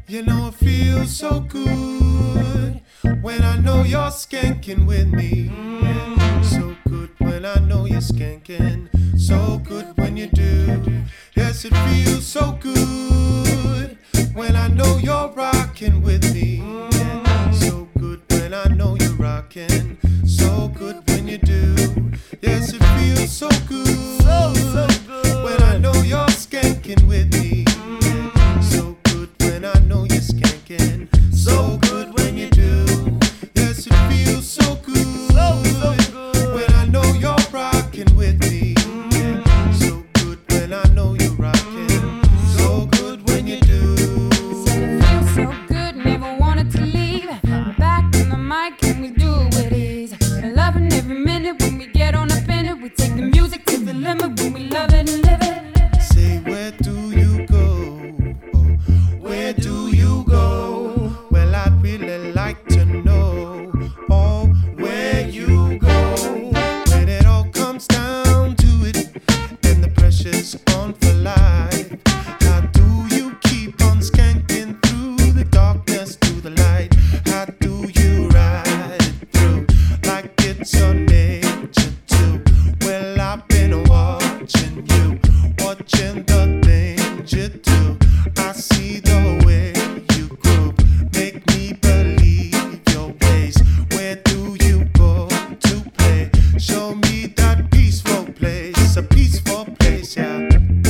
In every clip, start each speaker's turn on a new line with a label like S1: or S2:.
S1: You know it feels so good when I know you're skanking with me. Yeah. So good when I know you're skanking. So good when you do. Yes, it feels so good when I know you're rocking with me. Yeah. So good when I know you're rocking. So good when you do. Yes, it feels so good. So good when I know you're skanking with me. Yeah. So good when I know you're skanking. So good when you do. Yes, it feels so good. So good when I know you're rocking with me. Yeah. So good when I know you're rocking. So good when you do.
S2: Said it feels so good, never wanted to leave. Back on the mic and we do it with ease. Loving every minute when we get on up in it. We take the music to the limit when we love it and live it.
S1: Say, where do you go? Where do you go? Well, I'd really like to know. Oh, where you go? When it all comes down to it, and the pressure's on for life. How do you keep on skanking through the darkness to the light? How do you ride it through like it's your nature too? Well, I've been watching you, watching the things you do. I see the way you groove, make me believe your ways. Where do you go to play? Show me that peaceful place, a peaceful place, yeah.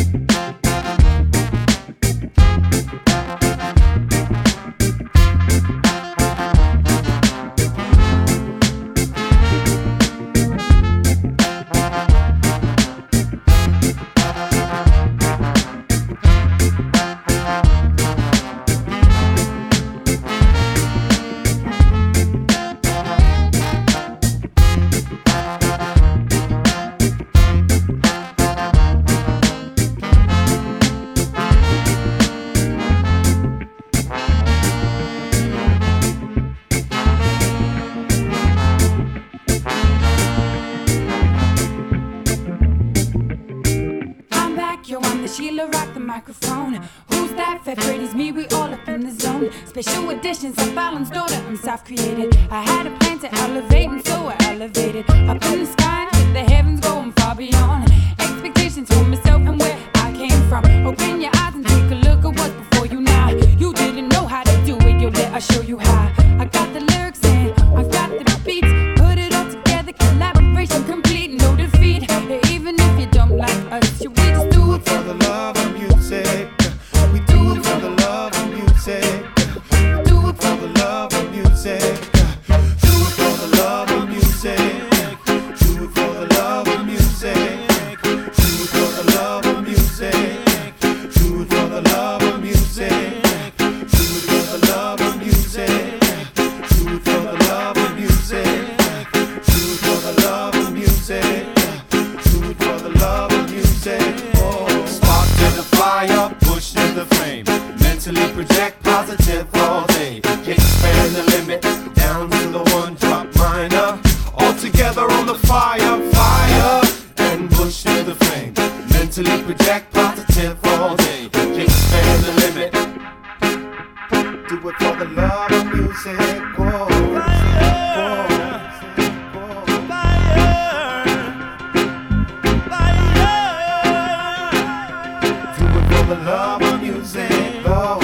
S2: I'm back, yo, I'm the Sheila, rock the microphone. Who's that fat pretty's me? We all up in the zone. Special editions of Fallon's daughter, I'm self-created. I had a plan to elevate, and so I elevated. Up in the sky, with the heavens going far beyond expectations for myself and where I came from. Open your eyes and take a look at what's before you now. You didn't know how to do it, yo, let us show you how. I got the lyrics and I got the beats. Put it all together, collaboration complete, no defeat. Even if you don't like us, you we just do it
S1: For the love of music, we do it for the love of music.
S2: do it
S1: For the love of music, do it for the love of music. Do it for the love of music. Do it for the love of music. Do it for the love of music. Do it for the love of music. Do it for the love of music. Do it for the love of music. Do it for the love of music. Oh.
S3: Spark to the fire, push to the flame. Mentally project positive all day. Expand the limit down to the one drop minor. All together on the fire, fire, and push to the flame. Mentally project positive all day. Expand the limit.
S1: Do it for the love of music. Whoa. Do it for the love of music. Oh.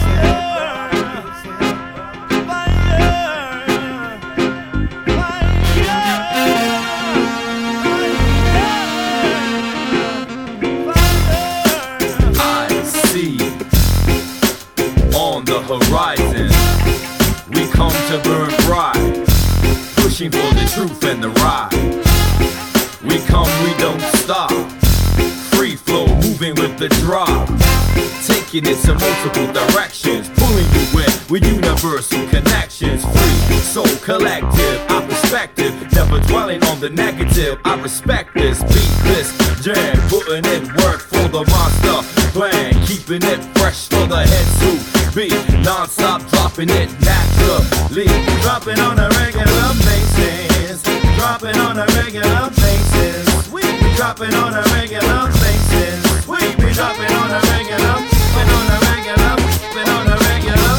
S3: I see on the horizon we come to burn bright, pushing for the truth and the right. We come, we don't stop. Free flow, moving with the drop. Taking it to multiple directions, pulling you in with universal connections. Free, soul collective, our perspective, never dwelling on the negative. I respect this, beat this jam, putting in work for the monster plan, keeping it fresh for the heads who be non-stop, dropping it naturally, dropping on a regular basis, dropping on a regular basis. We be dropping on a regular basis. We be dropping on a regular, on a regular, on a regular.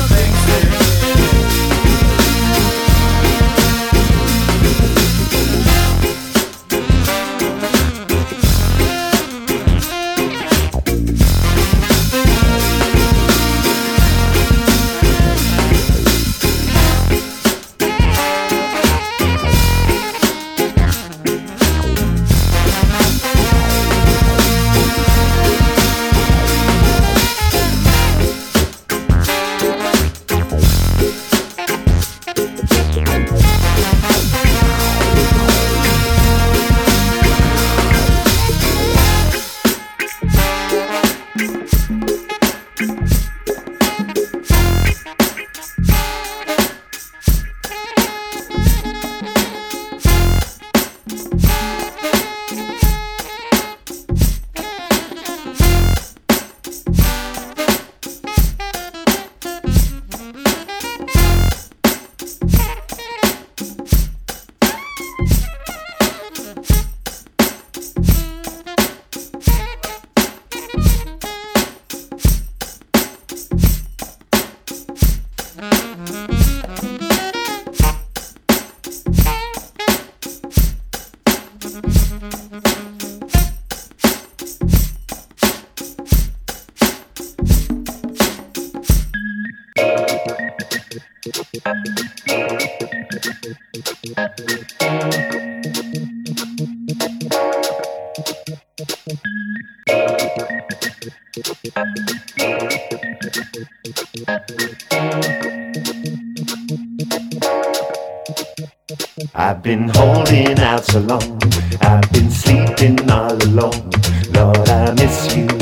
S4: I've been holding out so long, I've been sleeping all alone. Lord, I miss you.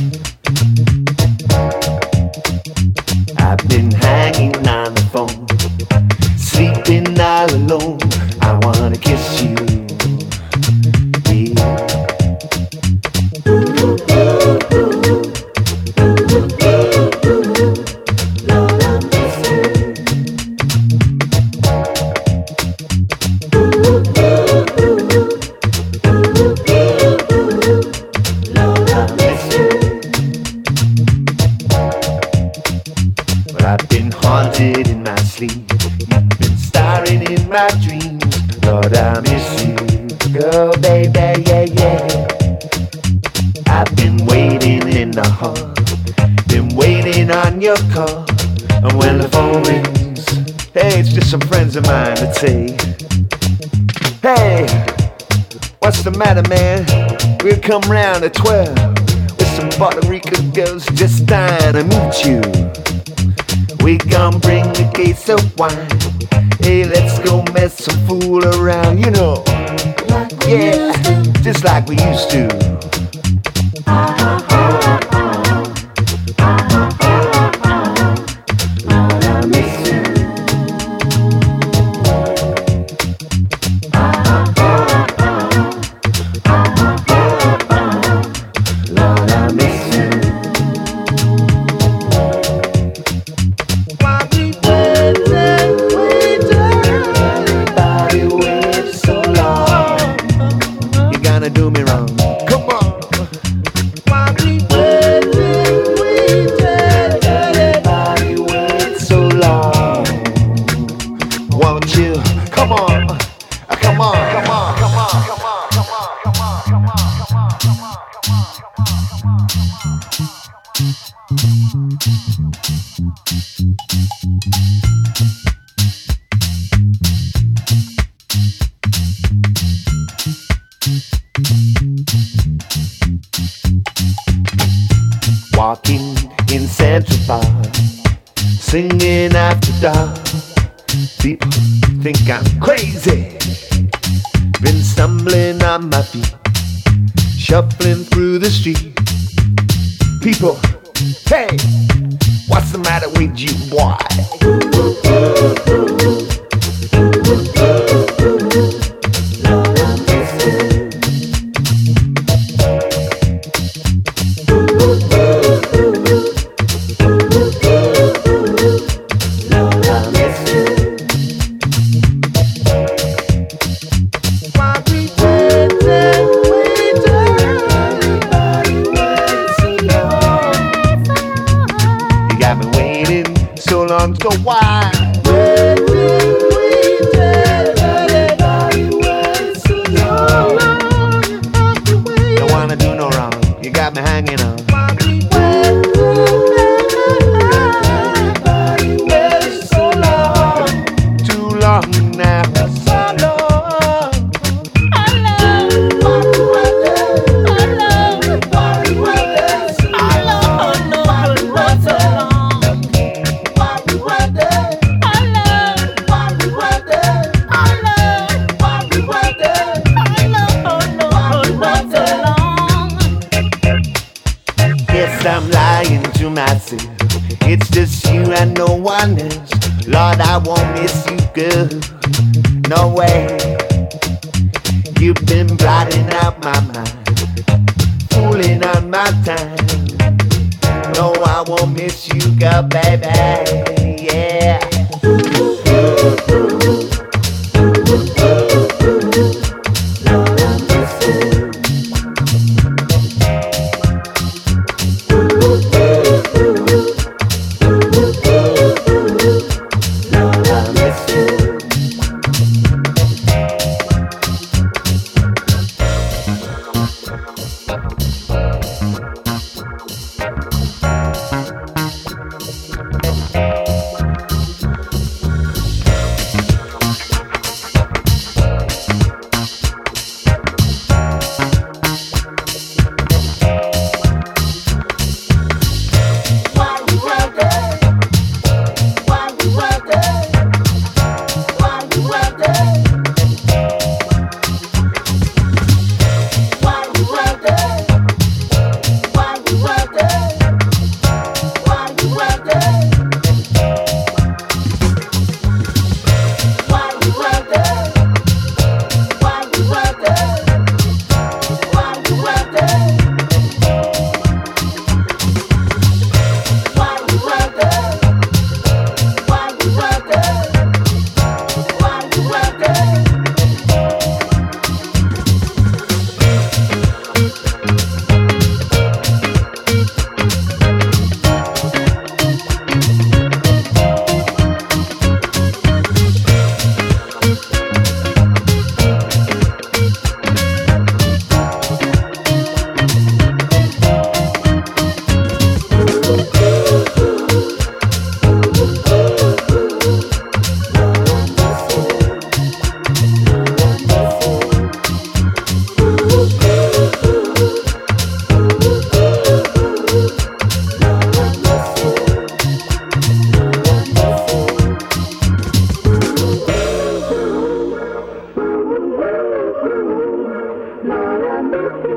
S4: I've been hanging on the phone, sleeping all alone. I wanna kiss you. Yeah. Lord, I miss you. Lord, I miss you. But I've been haunted in my sleep. You've been starring in my dreams. Lord, I miss you. Girl, baby, yeah, yeah. I've been waiting in the hall, been waiting on your call. And when the phone rings, hey, it's just some friends of mine that say, hey, what's the matter, man? We'll come round at 12 with some Puerto Rican girls just dying to meet you. We gon' bring a case of wine. Hey, let's go mess some fool around, you know. Yeah, just like we used to. Lord, I miss you. Lord, I miss you. Why we everybody wait so long. You're gonna do me wrong. Come on. Why we everybody wait so long. Won't you? Come on. Come on. Come on. Come on. Come on. Come on. Come on. Come on. Come on. Come on. Walking in Central Park, singing after dark. People think I'm crazy. Been stumbling on my feet, shuffling through the street. People, hey, what's the matter with you, boy? Lord, I miss you. Lord, I miss you. Why we everybody wait so long. You got me waiting so long, so why? Everybody wait so long. Don't wanna do no wrong. You got me hanging on. So long, too long now. So long. I love Yes, I'm lying to myself. It's just you and no one else. Lord, I won't miss you, girl. No way. You've been blotting out my mind, fooling on my time. No, I won't miss you, girl, baby. Yeah. Lord, I miss you. Lord, I miss you.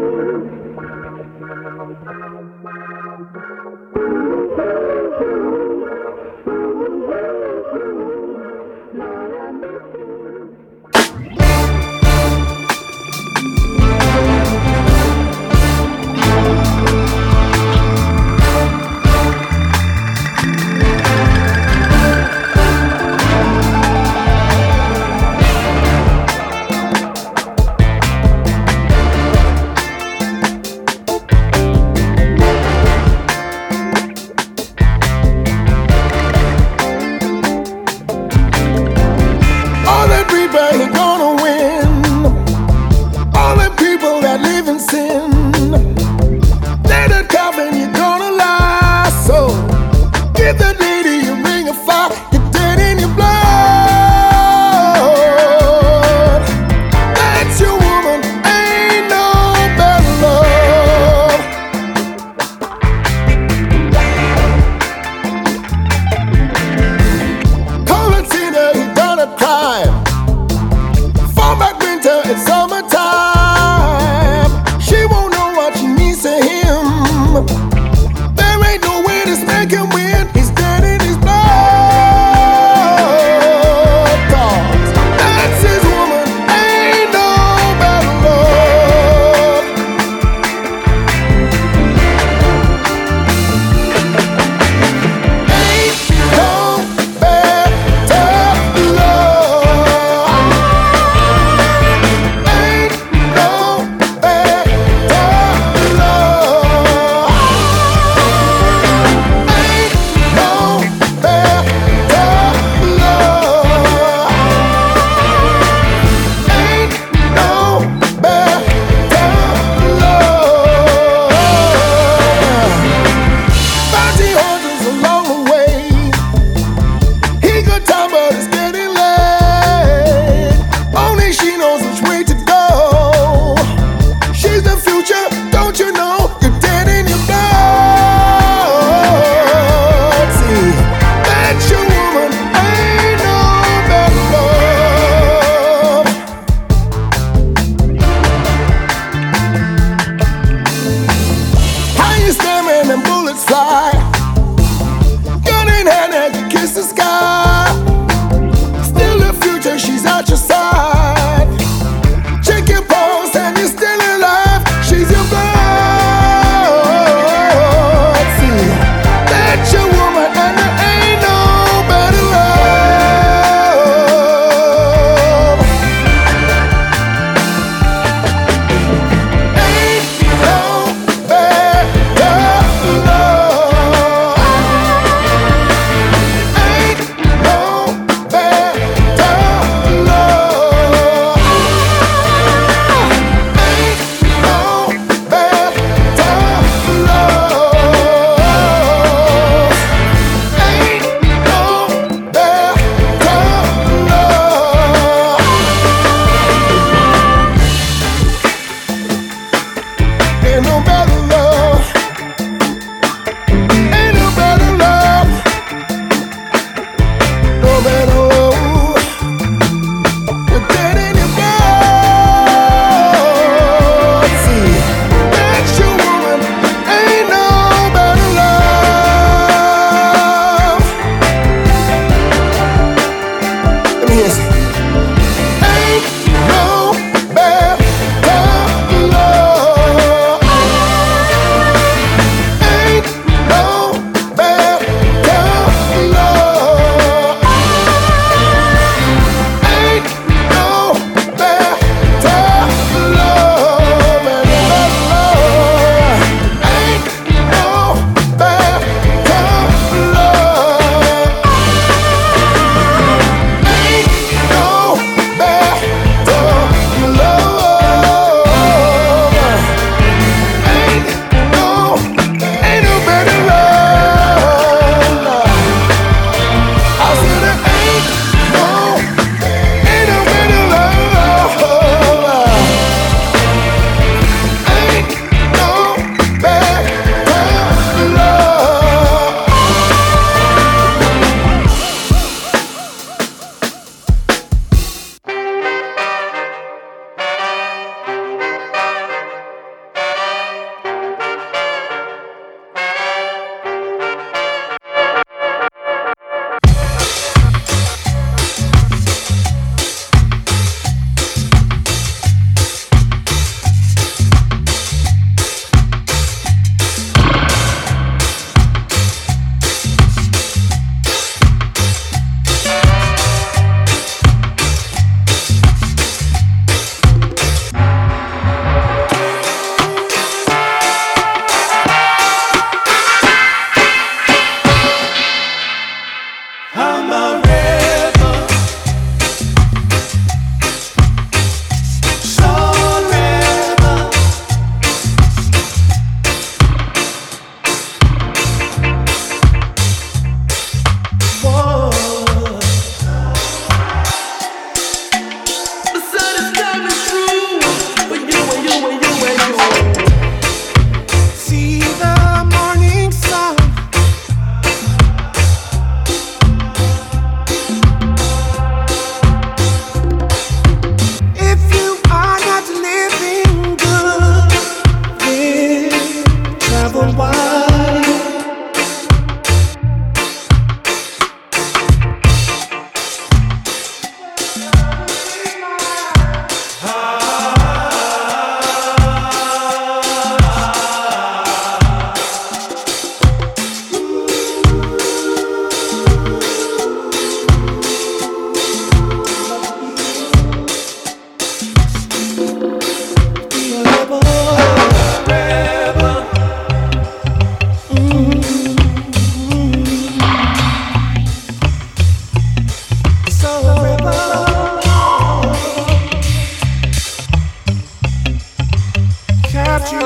S5: Ain't no better love.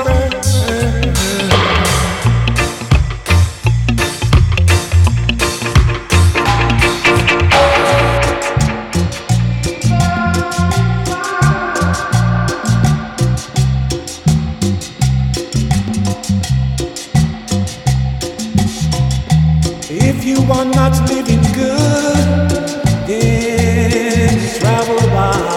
S1: If you are not living good, then travel by.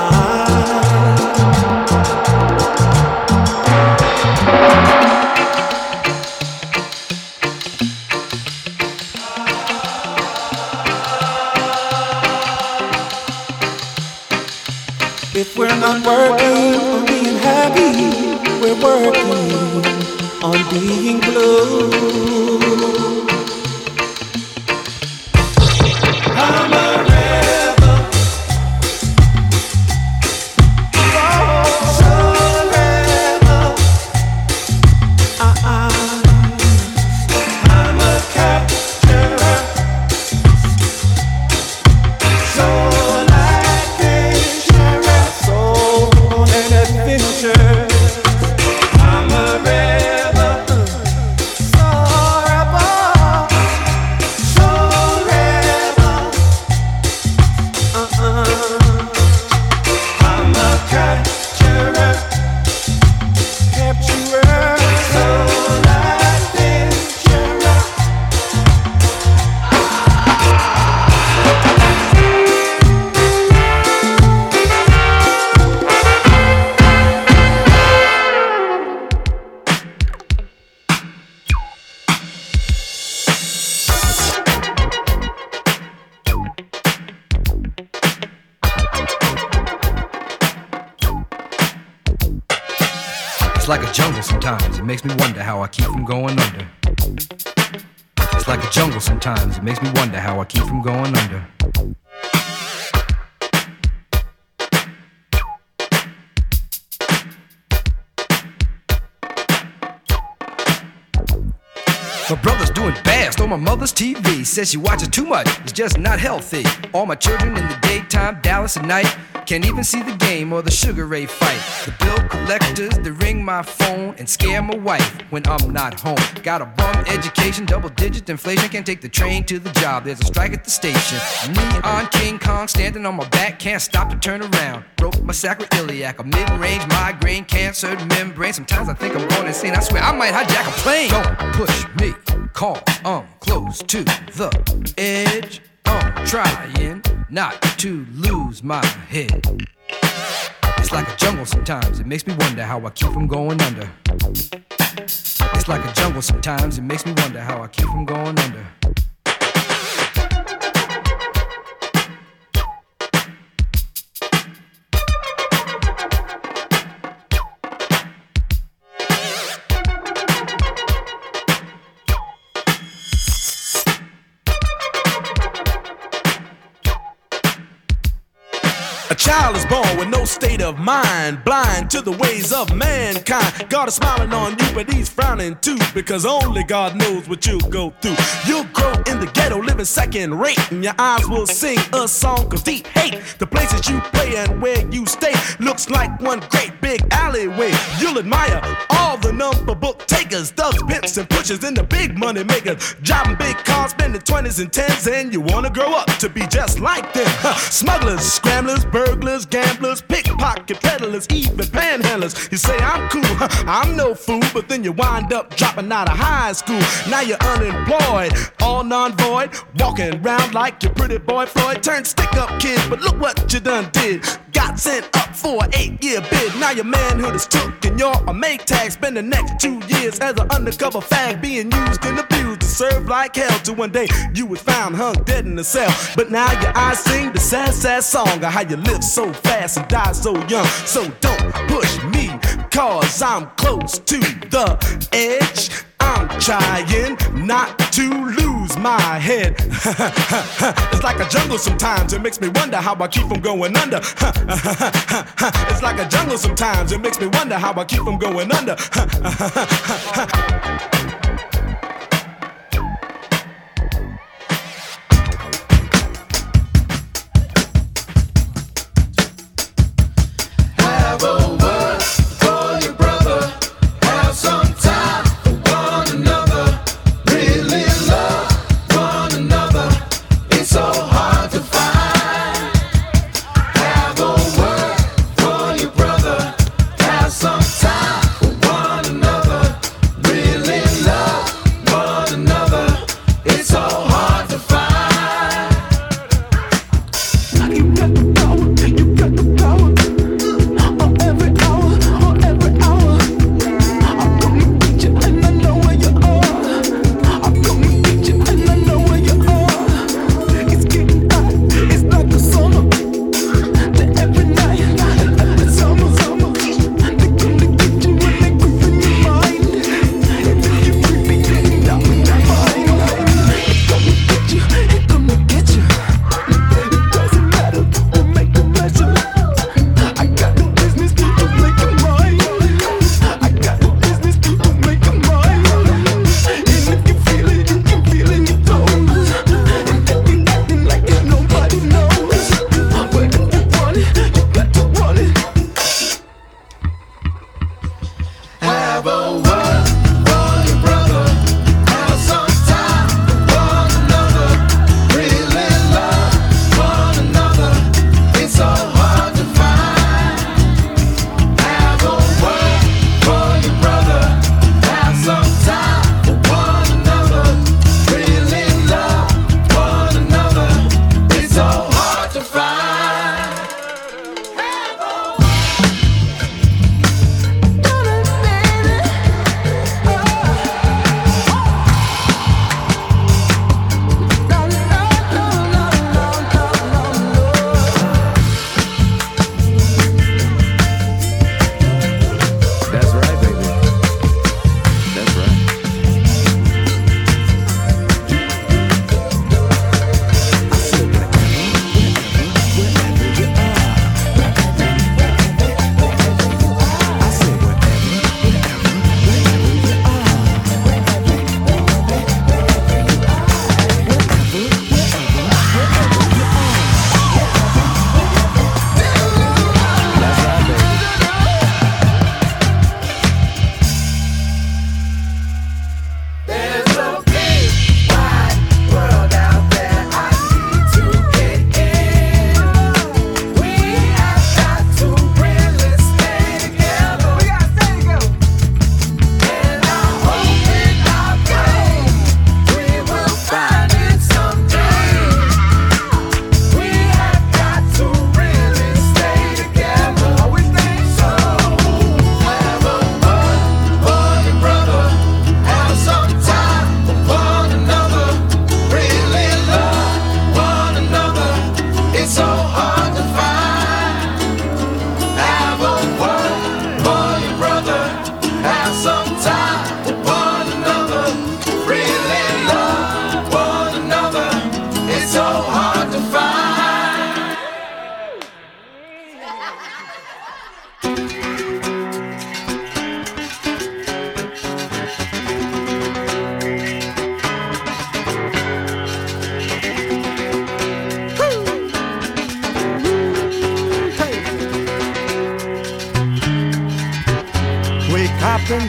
S1: If we're not working on being happy, we're working on being blue. I'm a rebel, so rebel. I'm a capturer, so like adventurer, so on an adventure. I'm a rebel, so rebel, so rebel. I'm a capturer, so like adventurer.
S5: It's like a jungle sometimes, it makes me wonder how I keep from going under. It's like a jungle sometimes, it makes me wonder how I keep from going under. My brother's doing bad, stole my mother's TV. Says she watches too much, it's just not healthy. All my children in the daytime, Dallas at night. Can't even see the game or the Sugar Ray fight. The bill collectors, they ring my phone and scare my wife when I'm not home. Got a bum education, double-digit inflation. Can't take the train to the job, there's a strike at the station. Neon King Kong standing on my back, can't stop to turn around. Broke my sacroiliac, a mid-range migraine, cancer membrane. Sometimes I think I'm going insane, I swear I might hijack a plane. Don't push me, cause I'm close to the edge. I'm trying not to lose my head. It's like a jungle sometimes, it makes me wonder how I keep from going under. It's like a jungle sometimes, it makes me wonder how I keep from going under.
S6: A child is born with no state of mind, blind to the ways of mankind. God is smiling on you, but he's frowning too, because only God knows what you'll go through. You'll grow in the ghetto, living second rate, and your eyes will sing a song of deep hate. The places you play and where you stay looks like one great big alleyway. You'll admire all the number book takers, thugs, pimps, and pushers, and the big money makers. Driving big cars, spending 20s and 10s, and you wanna grow up to be just like them. Smugglers, scramblers, burglars, gamblers, pickpocket peddlers, even panhandlers. You say I'm cool, I'm no fool, but then you wind up dropping out of high school. Now you're unemployed, all non-void, walking around like your pretty boy Floyd. Turned stick-up kid, but look what you done did. Got sent up for an 8-year bid. Now your manhood is took and you're a make tag. Spend the next 2 years as an undercover fag, being used and abused to serve like hell. Till one day you was found hung dead in the cell. But now your eyes sing the sad, sad song of how you live so fast and die so young. So don't push me, cause I'm close to the edge. I'm trying not to lose my head. It's like a jungle sometimes, it makes me wonder how I keep from going under. It's like a jungle sometimes, it makes me wonder how I keep from going under.
S1: Have a word for your brother. Have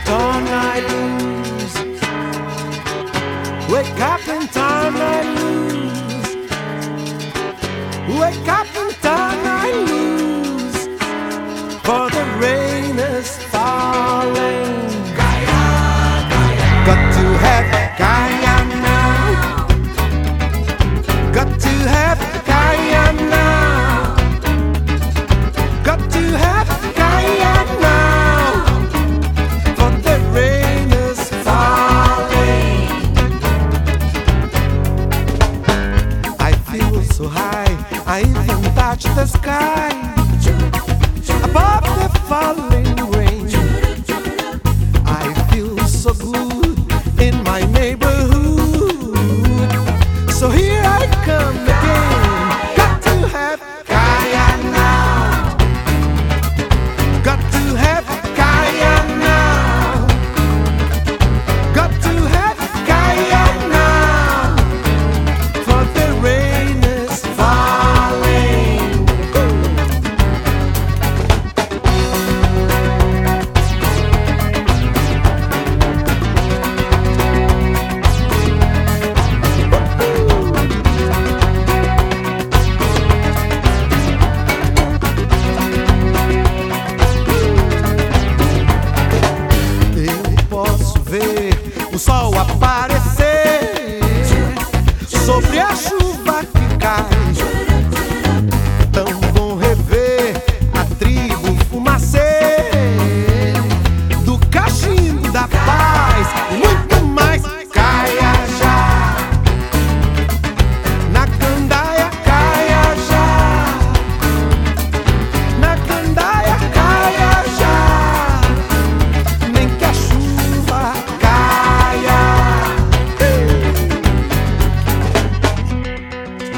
S1: torn I lose. Wake up and torn I lose. Wake up and torn I lose. For the rain is falling. Got to have Gaia now. Got to have Gaia now. Got to have Gaia now. For the rain is falling. I feel so high, I even touch the sky. Above the falling rain, I feel so good in my neighborhood. So here I come again. Got to have Gaia now. Got to have Gaia now. Got to have Gaia now. For the rain is falling. Eu posso ver o sol aparecer sobre a chuva que cai. Tão bom rever a tribo fumacê do cachimbo da paz e muito mais. Caia já na candaia, caia já na candaia, caia já. Nem que a chuva caia.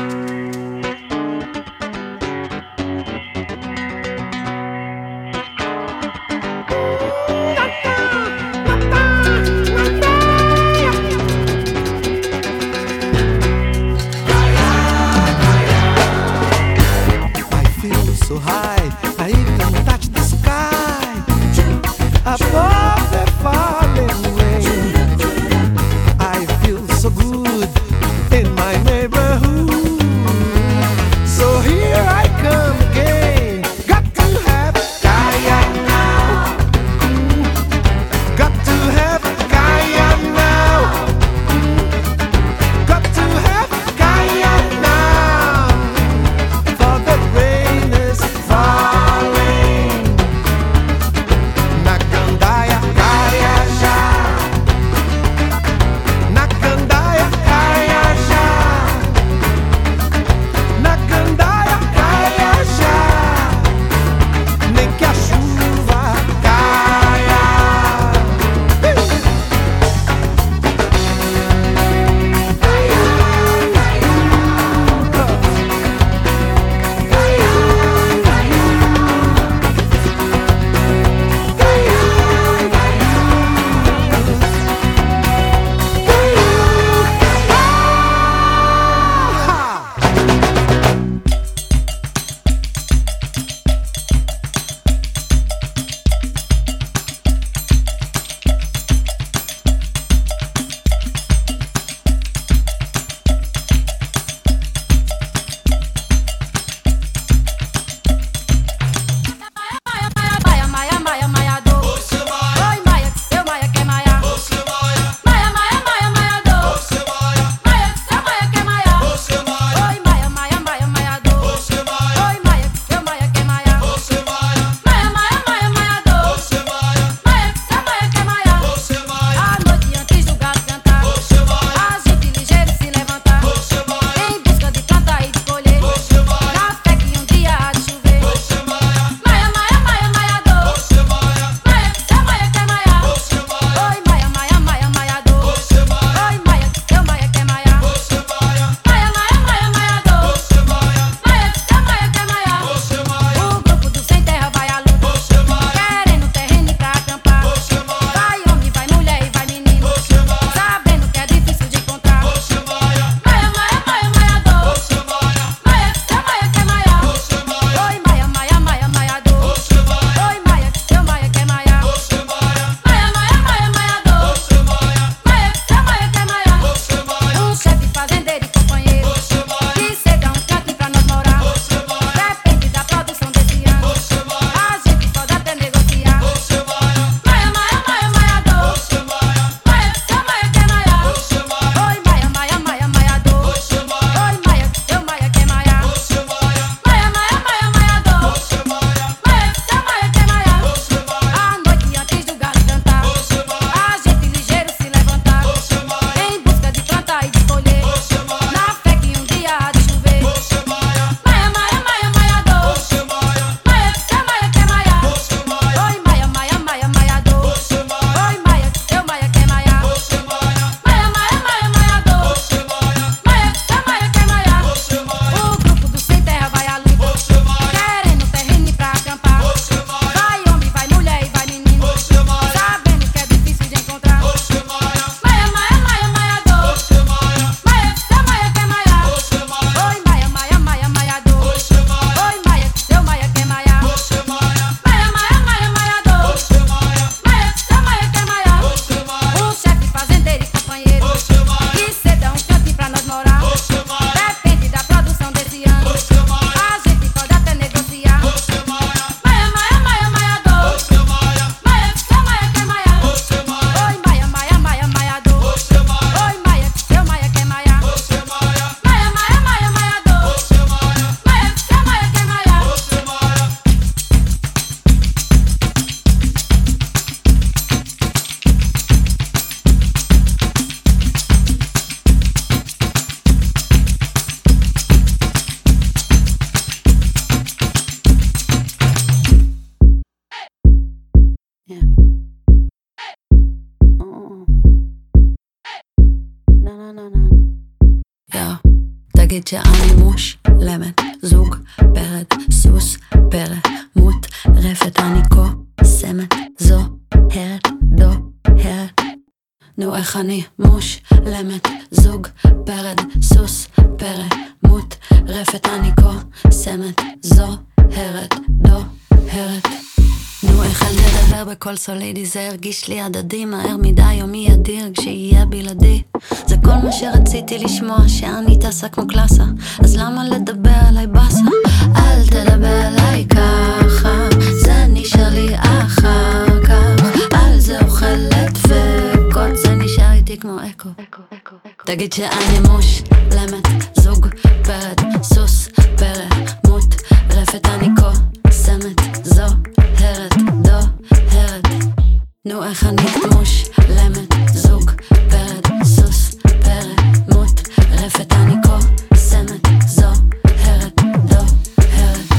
S7: תגיד שאני מושלמת, זוג, פרד, סוס, פרא, מוטרפת, אני קוסמת, זוהרת, דוהרת. נו איך אני מושלמת, זוג, פרד, סוס, פרא, מוטרפת, אני קוסמת, זוהרת, דוהרת. נו איך אני אדבר בקול סולידי, זה הרגיש לי הדדי, מהר מדי או מי אדיר כשיהיה בלעדי. זה כל מה שרציתי לשמוע, שאני טסה כמו קלאסה, אז למה לדבר עליי בסה? אל תדבר עליי ככה, זה נשאר לי אחר כך, על זה אוכלת וקוד, זה נשאר איתי כמו אקו. תגיד שאני מושלמת, זוג, פרד, סוס, פרא, מוטרפת, אני קוסמת, זוהרת, דוהרת. נו איך אני מושלמת, זוג, פרד, סוס, פרא, מוטרפת, אני קוסמת, זוהרת, דוהרת.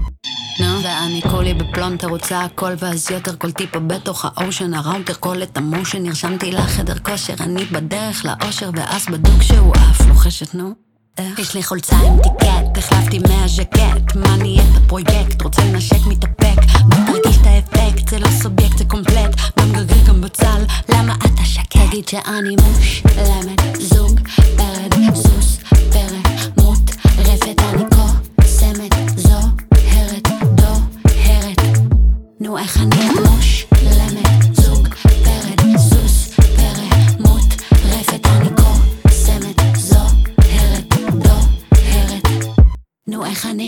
S7: נו ואני כולי בפלונטר, רוצה הכל ואז יותר, כל טיפה בתוך האושן, הראוטר כל את המושן, נרשמתי לחדר כושר, אני בדרך לאושר, ואז בדוק שהוא אף לוחשת, נו יש לי חולצה עם טיקט, החלפתי מהז'קט, מה נהיית הפרויקט, רוצה לנשק מתאפק, בוא תרגיש את האפקט, זה לא סובייקט, זה קומפלט, גם גרגר גם בצל, למה אתה שקט? תגיד שאני מושלמת, זוג, פרד, סוס, פרא, מוטרפת, אני קוסמת, זוהרת, דוהרת. נו איך אני מושלמת, זוג, פרד, סוס, פרא, מוטרפת, אני קוסמת, זוהרת, דוהרת. נו איך אני?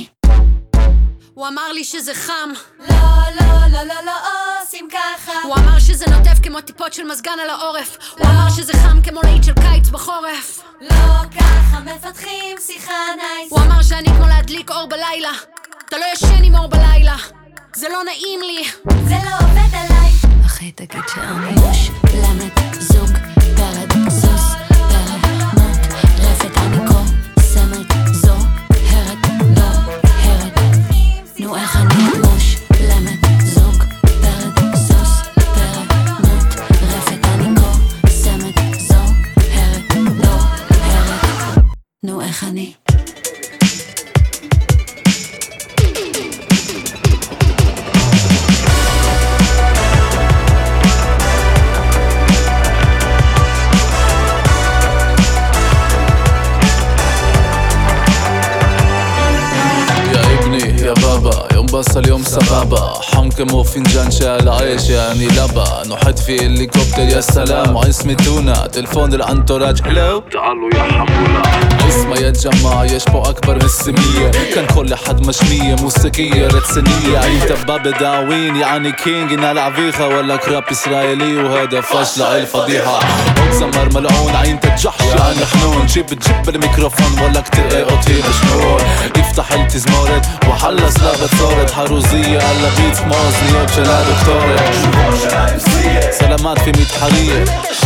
S7: הוא אמר לי שזה חם,
S8: לא, לא, לא, לא, לא עושים ככה.
S7: הוא אמר שזה נוטף כמו טיפות של מזגן על העורף, הוא אמר שזה חם כמו להיט של קיץ בחורף.
S8: לא ככה מפתחים שיחה נייס.
S7: הוא אמר שאני כמו להדליק אור בלילה, אתה לא ישן עם אור בלילה, זה לא נעים לי,
S8: זה לא עובד עליי.
S7: אחי תגיד שאני מושלמת, זוג, פרד, סוס, פרא, מוטרפת, אני קוסמת, זוהרת, דוהרת. נו איך אני מושלמת, זוג, פרד, סוס, פרא, מוטרפת, אני קוסמת, זוהרת, דוהרת. נו איך אני?
S9: يا بابا يوم بصل يوم سبابة حم كمو فنجان شال عيش يعني لبا نحط في هليكوبتر يا سلام واسمي تونا تلفون الانتوراج هلو تعالوا يا حمولا اسمه يتجمع يشبه اكبر من السمية كان كل حد مشمية موسيقية رتسنية عين دباب داوين يعني كينج نال عفيخة ولا كراب اسرائيلي وهذا فشلة الفضيحة زمر ملعون عين تتجحش يعني حنون جيب الميكروفون ولا كتير ايقوتي مجنون يفتح التزمورد وحلص لابد صورت حروزية على بيت موزنيات شلا دكتورة سلامات في ميت حرية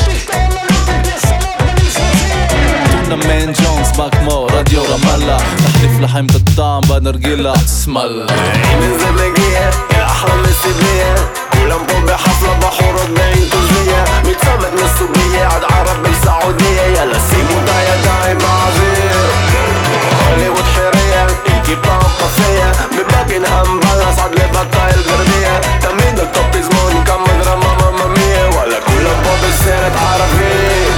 S9: تونا مين جونز باكمو راديو رمالة نحلف لحيمة الطعم بنرجيلة اسم الله
S10: من زبقية الأحرى من السبية كلهم بو بحفلة بحورة بعين تزية متفمت من السوبية عد عرب بالسعودية يلا سيبو دايا داي معذير هوليوود حرية الكيبا وقفية بباكنهام بلس عد لبطايا الغربية تميد التوب زمون كم دراما ماما مية ولا كلهم بو بالسيرة عربية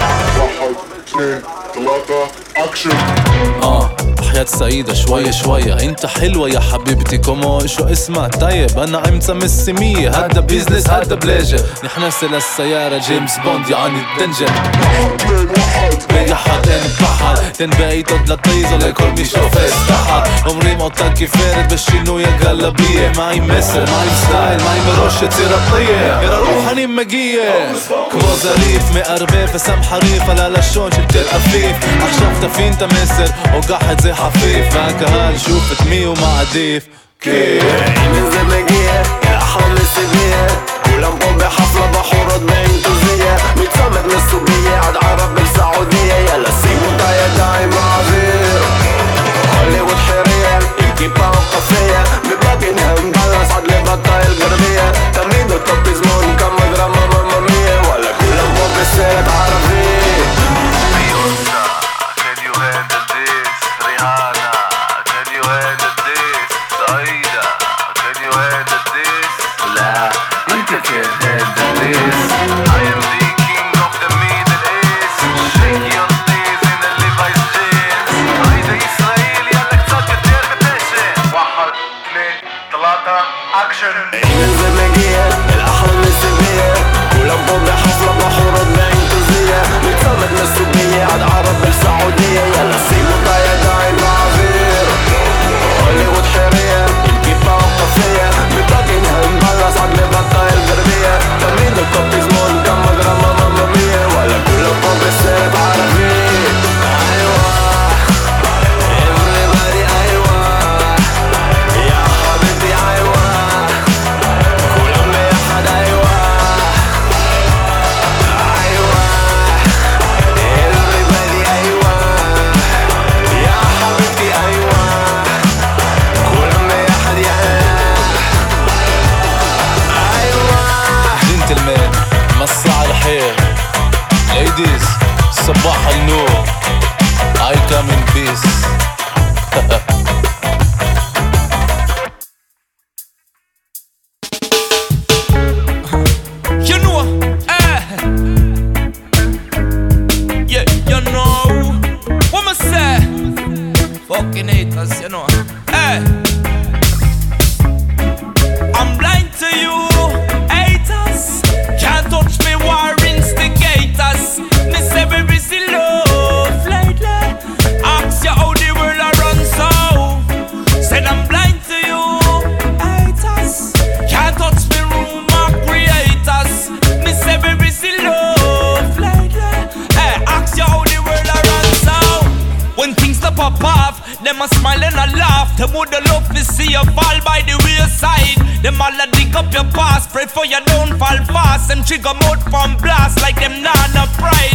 S11: 1 2 3 أكشن
S9: حياة سعيدة شوية شوية انت حلوة يا حبيبتي كومو شو اسمها طيب انا عمتها من السمية هذا بيزنس هذا بلاجة نحنس للسيارة جيمس بوند يعني الدنجة بيجي حاطين بحر تنبقي تطلطيزة لكل مي شوف استحر عمري موطا كفارت بشينو يا قلبية معي مصر معي ستايل معي مروشة تيرطية يا روحاني مجية كبو ظريف مقربة فسام حريفة لا لشون شلت القفيف عشافتا فين تمسر وقاحت زي حفيف معك هال شوفت مي وما عديف كيف
S10: من زبقية الأحرى من السبية كلهم بو بحفلة بحورة بعين تزية متفمت من السوبية عد عرب بالسعودية يلا سيبو دايا داي معذير هوليوود حرية الكيبا وقفية بباكنهام بلس عد لبطايا الغربية تميد التوب زمون كم دراما ماما مية ولا كلهم بو بالسيرة عربية
S11: Can you handle this?
S9: ladies, صباح النور. I come in peace.
S3: You know, yeah, you know what I say. Fucking haters, you know. I'm blind to you, haters. Can't touch me, war instigators. Me say we receive love lately. Ask you how the world a run so. Said I'm blind to you, haters. Can't touch me, rumor creators. Me say we receive love lately. Ask you how the world a run so. When things stop pop off, them a smile and a laugh. Them woulda love to see you fall by the wayside. Them all a dig up your past, pray for you don't fall fast. Them trigger mouth from blast like them nana pride.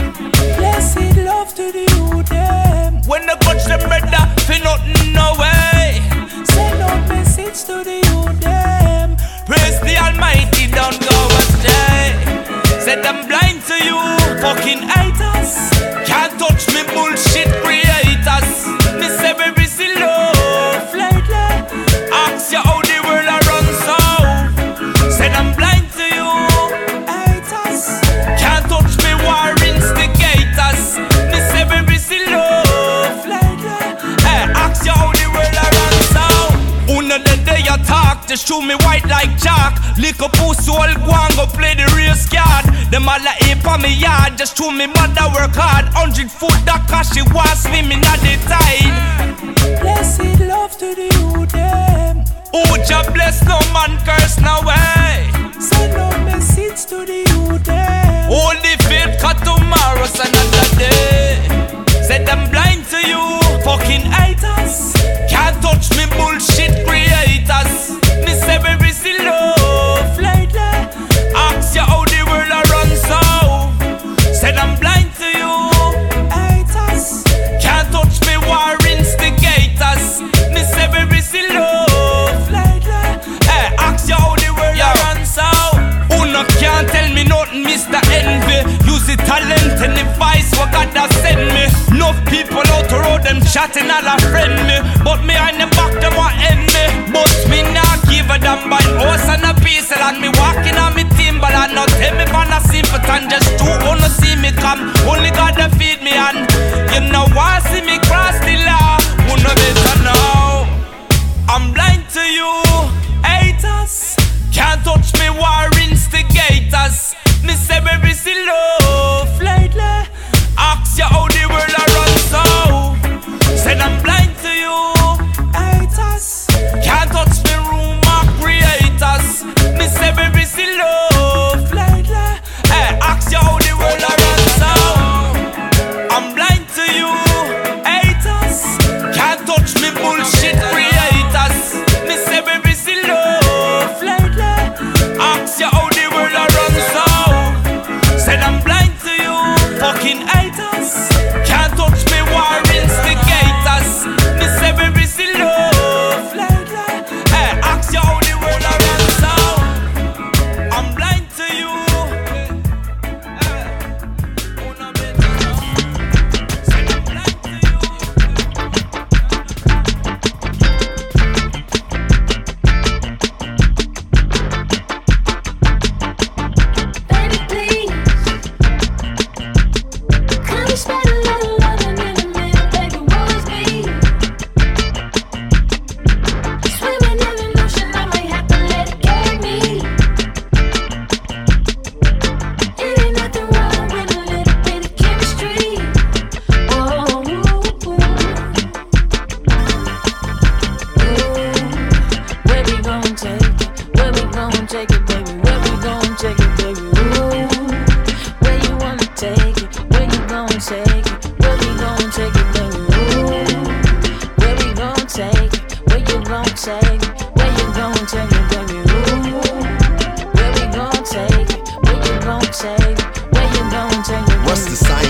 S3: Blessed love to the youth them. When they touch them brother, feel nothing no way. Send out message to the youth them. Praise the Almighty, don't go astray. Said I'm blind to you, fucking haters. Can't touch me bullshit creators. Me say we receive love lately. Ask you how the world a run so. Said I'm blind to you, haters. Can't touch me, war instigators. Me say we receive love lately. Ask you how the world a run so. Una the day you talk, just show me white like chalk. Lick up pussy all guan go play the race card. Them all a ape on me yard, just show me mother work hard. 100 foot that cause she was swimming at the tide. Blessed love to the youth them. Oh, Jah bless no man curse no way. Send no message to the youth them. Hold the faith cause tomorrow's another day. Said I'm blind to you, fucking haters. Can't touch me bullshit creators. Me say we receive love lately. Ask you how the world a run so. Said I'm blind to you, haters. Can't touch me, war instigators. Me say we receive love lately. Ask you how the world a run so. Who no can't tell me nothing, Mr.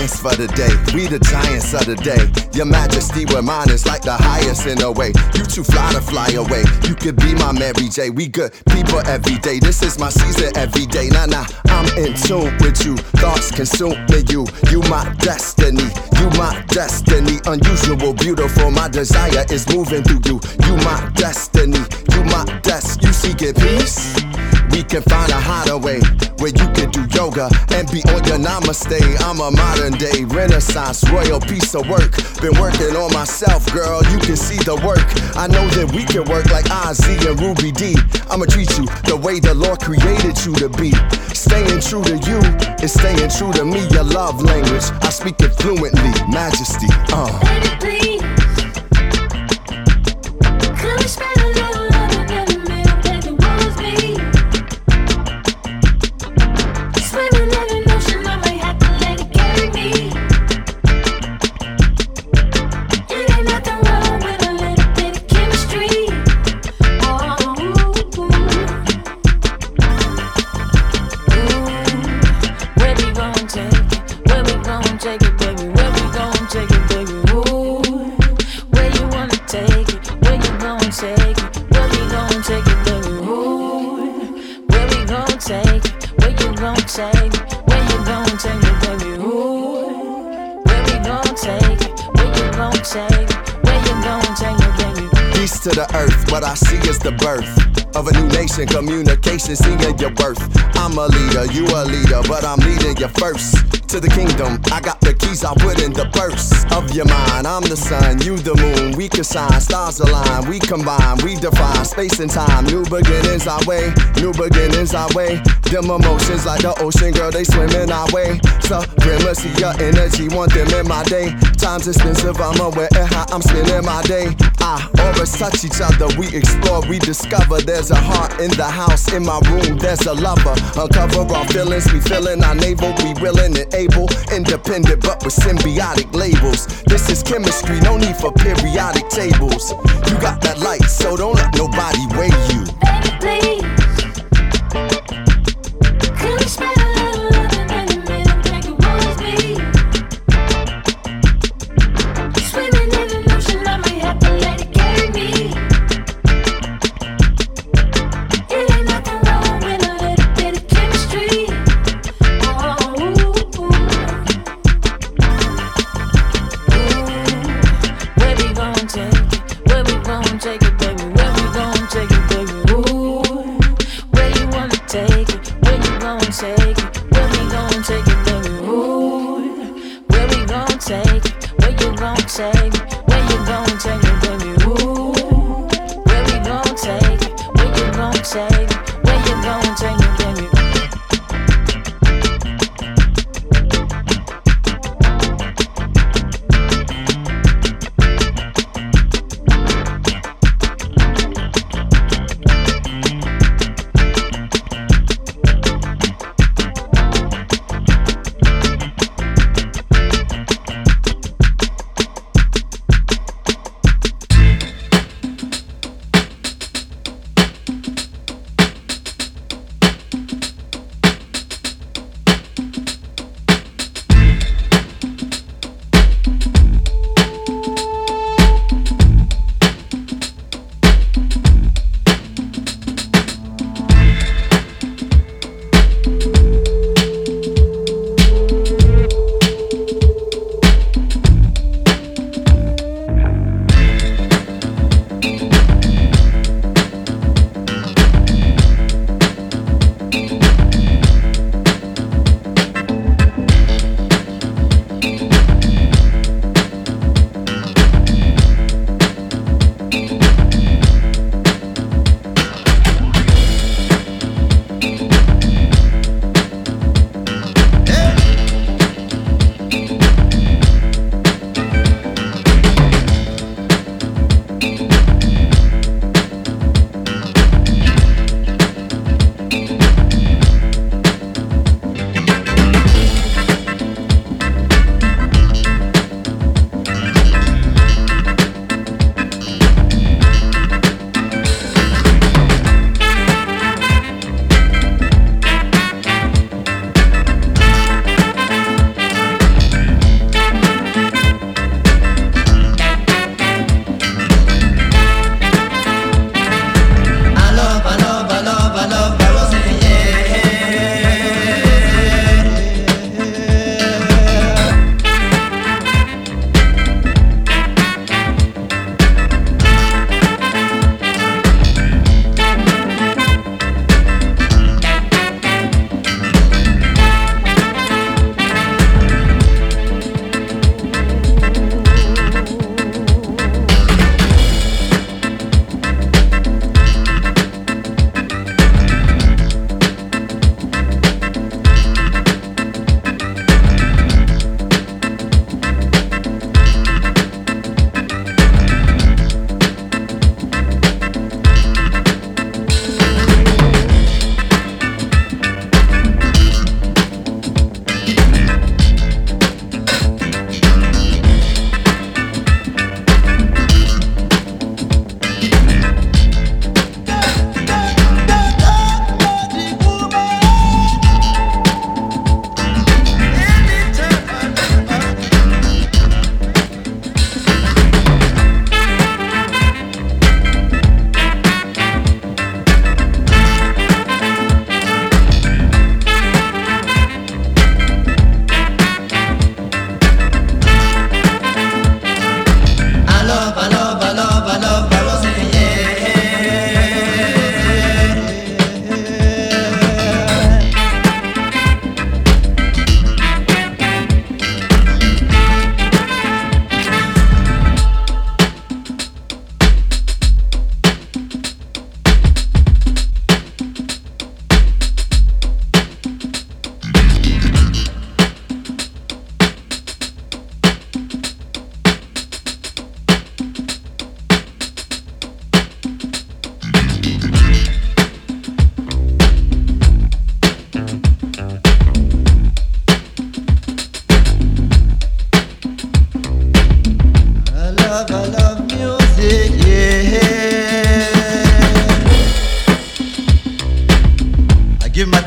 S12: alliance for the day. We the giants of the day. Your majesty, where mine is like the highest in a way. You too fly to fly away. You could be my Mary J. We good people every day. This is my season every day. Nah, I'm in tune with you. Thoughts consuming you. You my destiny. You my destiny. Unusual, beautiful. My desire is moving through you. You my destiny. You my you seeking peace? We can find a hideaway where you can do yoga and be on your namaste. I'm a modern day renaissance royal piece of work. Been working on myself, girl, you can see the work. I know that we can work like Ozzy and Ruby D. I'ma treat you the way the Lord created you to be. Staying true to you is staying true to me. Your love language, I speak it fluently. Majesty,
S8: Baby, please, could we spend a little loving in the middle, baby, was me? Swimming in an ocean, I might have to let it carry me. It ain't nothing wrong with a little bit of chemistry. Where we gon' take it? Where we gon' take it, baby? Where we gon' take it, baby? Ooh, where you wanna take it? Where you gon' take it? Where we gon' take it, baby? Ooh, where we gon' take it? Where you gon' take it? Where you gon' take it, baby? Ooh, where we gon' take it? Where you gon' take it? Where you gon' take it, baby?
S12: peace to the earth. What I see is the birth of a new nation, communication, seeing your worth. I'm a leader, you a leader, but I'm leading you first to the kingdom. I got the keys, I put in the purse of your mind. I'm the sun, you the moon, we can shine, stars align, we combine, we define space and time. New beginnings our way, new beginnings our way. Them emotions like the ocean, girl, they swim in our way. Supremacy, your energy, want them in my day. Time's expensive, I'm aware of how I'm spending my day. Our auras touch each other, we explore, we discover. There's a heart in the house, in my room, there's a lover. Uncover our feelings, we feeling our navel, we willing and able. Independent but with symbiotic labels. This is chemistry, no need for periodic tables. You got that light, so don't let nobody weigh you.
S8: Baby, please, could we spend a little loving in the middle, like it was me? Swimming in an ocean, I might have to let it carry me. It ain't nothing wrong with a little bit of chemistry. Where we gon' take it? Where we gon' take it, baby? Where we gon' take it, baby? Ooh, where you wanna take it? Where you gon' take it? Where we gon' take it, baby? Ooh, where we gon' take it? Where you gon' take it? Where you gon' take it, baby? Ooh, where we gon' take it? Where you gon' take it? Where you gon' take it, baby?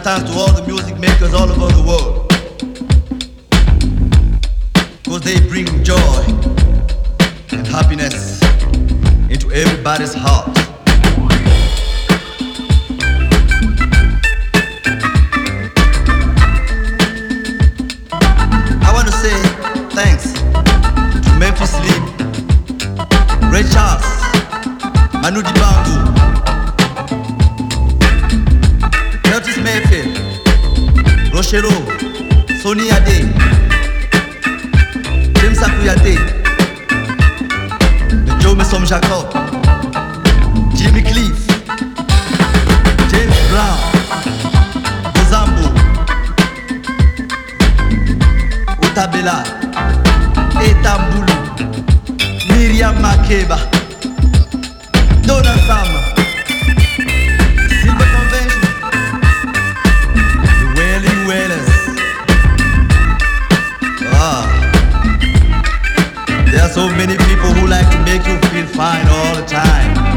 S13: thanks to all the music makers all over the world, because they bring joy and happiness into everybody's heart. I want to say thanks to Memphis Lee, Ray Charles, Manu Dibango, Curtis Mayfield, Rochero, Sonny Ade, James Akuyate, Joe Messom Jacob, Jimmy Cliff, James Brown, Bozambo, Otabela, Etambulu, Miriam Makeba, Donna Summer, Silver Convention, the Wailing Wailers. There are so many people who like to make you feel fine all the time.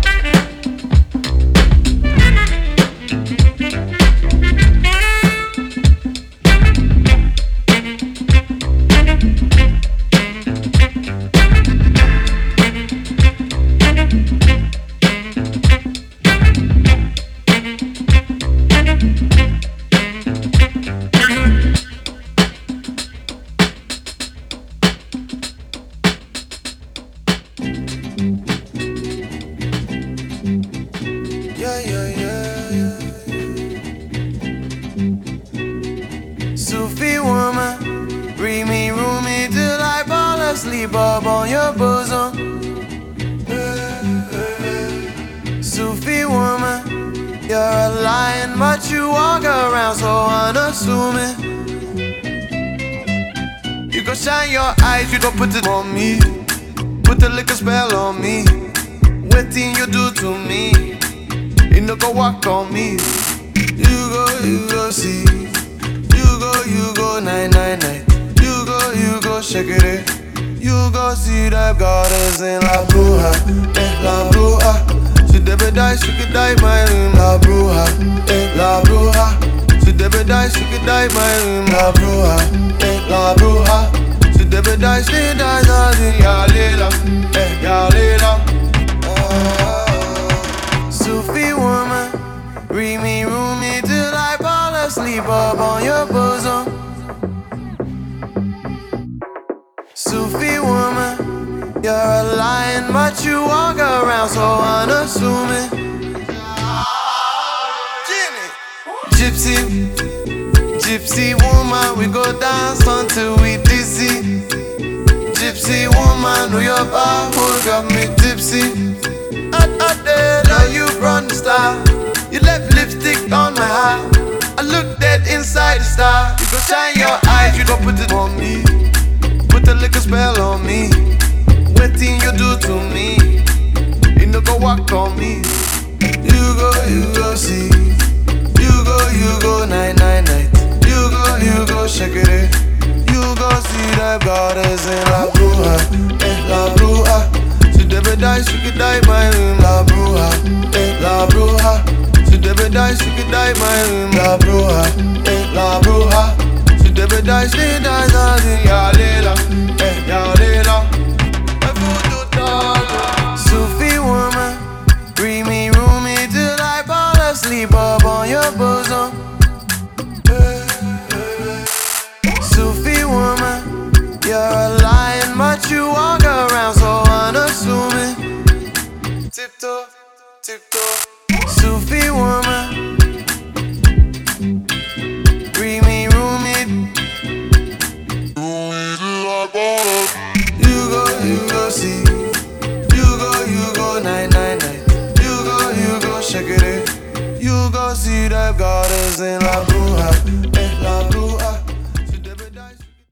S1: Sufi woman, bring me roomy till I fall asleep up on your bosom. Sufi woman, you're a lion, but you walk around so unassuming. You go shine your eyes, you don't put it on me. Put the liquor spell on me. What thing you do to me? You no go walk on me. You go see. You go 999. You go shake it. You go see the goddess in La Bruja, La Bruja. She never die, she could die my room. La Bruja, La Bruja. She never die, she could die my room. La Bruja, La Bruja. She never die, she dies as in Yalila, Yalila. Sufi woman, read me roomy till I fall asleep up on your bosom. Sufi woman, you're a lion, but you walk around so unassuming. Gypsy, gypsy woman, we go dance until we dizzy. Gypsy woman, know your power got me tipsy. I did, now you brought the star. You left lipstick on my heart. I look dead inside the star. You go shine your eyes, you don't put it on me. Put the liquor spell on me. What thing you do to me? You no go walk on me. You go see. You go 999. You go shake it. You go see the goddess in La Bruja, La Bruja. She never die, she could die my room. La Bruja, La Bruja. She never die, she could die my room. La Bruja, La Bruja. She never die, she dies as in Yalila, Yalila. Sufi woman, bring me roomy till I fall asleep up on your bosom. Sufi woman, you're a lion, but you walk around so unassuming. Tiptoe, tiptoe. Sufi woman, bring me roomy. You go see. You go 999. You go shake it. You go see the goddess in La Bruja, La